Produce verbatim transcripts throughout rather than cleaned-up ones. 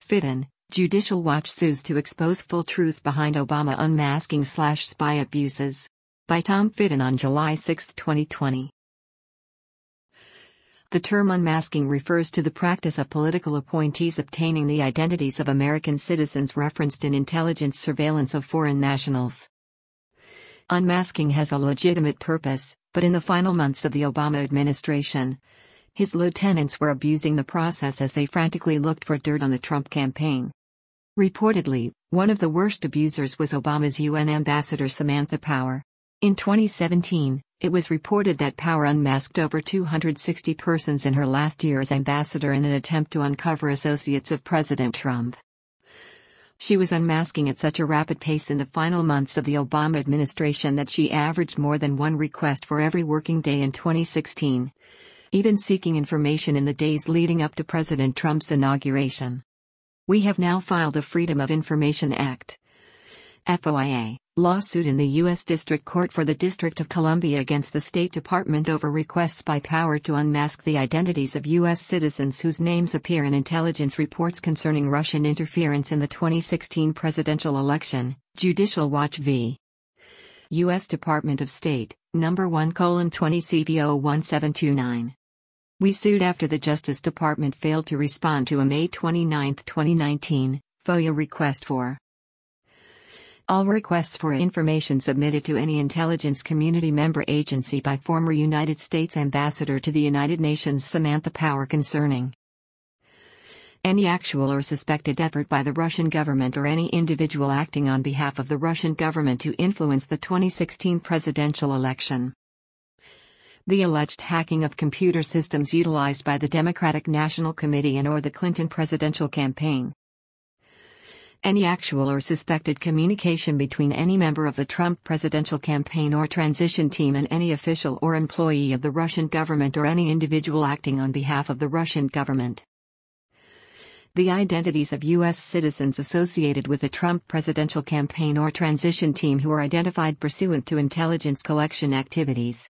Fitton, Judicial Watch sues to expose full truth behind Obama unmasking slash spy abuses. By Tom Fitton on July sixth, twenty twenty. The term unmasking refers to the practice of political appointees obtaining the identities of American citizens referenced in intelligence surveillance of foreign nationals. Unmasking has a legitimate purpose, but in the final months of the Obama administration, his lieutenants were abusing the process as they frantically looked for dirt on the Trump campaign. Reportedly, one of the worst abusers was Obama's U N ambassador Samantha Power. In twenty seventeen, it was reported that Power unmasked over two hundred sixty persons in her last year as ambassador in an attempt to uncover associates of President Trump. She was unmasking at such a rapid pace in the final months of the Obama administration that she averaged more than one request for every working day in twenty sixteen, even seeking information in the days leading up to President Trump's inauguration. We have now filed a Freedom of Information Act (F O I A) lawsuit in the U S District Court for the District of Columbia against the State Department over requests by Power to unmask the identities of U S citizens whose names appear in intelligence reports concerning Russian interference in the twenty sixteen presidential election. Judicial Watch v. U S Department of State, number one colon twenty C V zero one seven two nine. We sued after the Justice Department failed to respond to a May twenty-ninth, twenty nineteen, FOIA request for all requests for information submitted to any intelligence community member agency by former United States Ambassador to the United Nations Samantha Power concerning any actual or suspected effort by the Russian government or any individual acting on behalf of the Russian government to influence the twenty sixteen presidential election. The alleged hacking of computer systems utilized by the Democratic National Committee and or the Clinton presidential campaign. Any actual or suspected communication between any member of the Trump presidential campaign or transition team and any official or employee of the Russian government or any individual acting on behalf of the Russian government. The identities of U S citizens associated with the Trump presidential campaign or transition team who are identified pursuant to intelligence collection activities.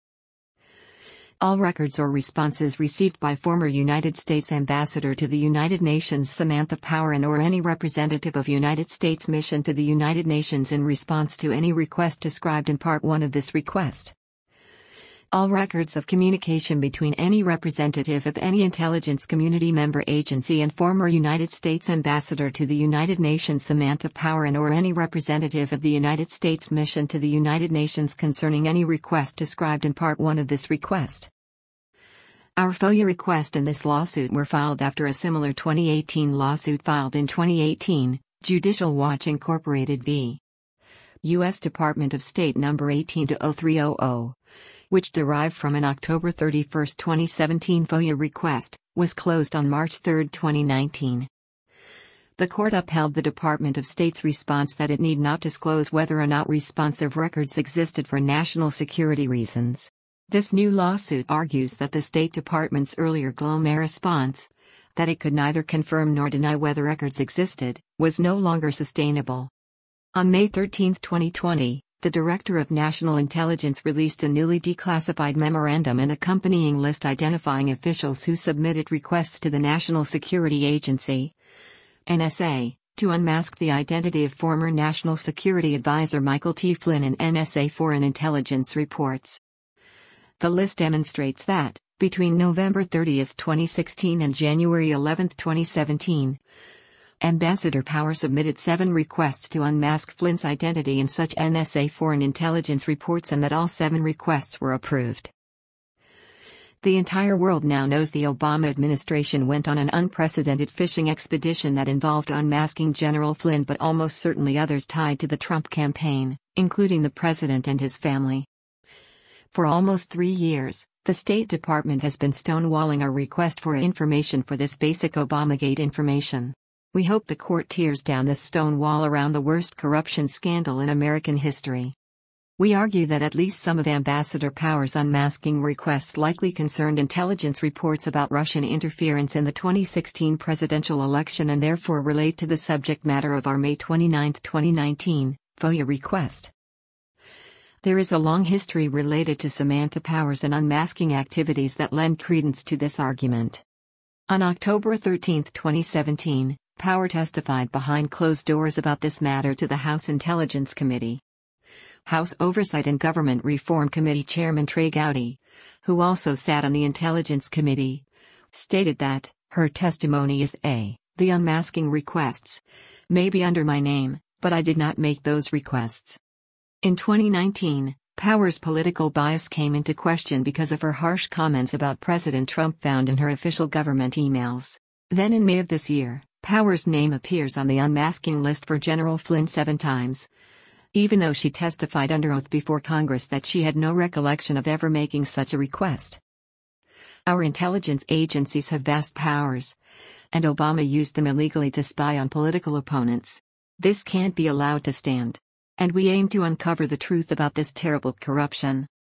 All records or responses received by former United States Ambassador to the United Nations Samantha Power and or any representative of United States mission to the United Nations in response to any request described in Part one of this request. All records of communication between any representative of any intelligence community member agency and former United States Ambassador to the United Nations Samantha Power and or any representative of the United States mission to the United Nations concerning any request described in Part one of this request. Our FOIA request and this lawsuit were filed after a similar twenty eighteen lawsuit filed in twenty eighteen, Judicial Watch Incorporated v. U S Department of State number eighteen dash oh three hundred, which derived from an October thirty-first, twenty seventeen FOIA request, was closed on March third, twenty nineteen. The court upheld the Department of State's response that it need not disclose whether or not responsive records existed for national security reasons. This new lawsuit argues that the State Department's earlier gloomy response, that it could neither confirm nor deny whether records existed, was no longer sustainable. On May thirteenth, twenty twenty, the Director of National Intelligence released a newly declassified memorandum and accompanying list identifying officials who submitted requests to the National Security Agency, N S A, to unmask the identity of former National Security Advisor Michael T. Flynn and N S A Foreign Intelligence Reports. The list demonstrates that, between November thirtieth, twenty sixteen and January eleventh, twenty seventeen, Ambassador Power submitted seven requests to unmask Flynn's identity in such N S A foreign intelligence reports and that all seven requests were approved. The entire world now knows the Obama administration went on an unprecedented fishing expedition that involved unmasking General Flynn but almost certainly others tied to the Trump campaign, including the president and his family. For almost three years, the State Department has been stonewalling our request for information for this basic Obamagate information. We hope the court tears down this stone wall around the worst corruption scandal in American history. We argue that at least some of Ambassador Power's unmasking requests likely concerned intelligence reports about Russian interference in the twenty sixteen presidential election and therefore relate to the subject matter of our May twenty-ninth, twenty nineteen, FOIA request. There is a long history related to Samantha Power's and unmasking activities that lend credence to this argument. On October thirteenth, twenty seventeen, Power testified behind closed doors about this matter to the House Intelligence Committee. House Oversight and Government Reform Committee Chairman Trey Gowdy, who also sat on the Intelligence Committee, stated that her testimony is a the unmasking requests may be under my name, but I did not make those requests. In twenty nineteen, Power's political bias came into question because of her harsh comments about President Trump found in her official government emails. Then in May of this year, Power's name appears on the unmasking list for General Flynn seven times, even though she testified under oath before Congress that she had no recollection of ever making such a request. Our intelligence agencies have vast powers, and Obama used them illegally to spy on political opponents. This can't be allowed to stand. And we aim to uncover the truth about this terrible corruption.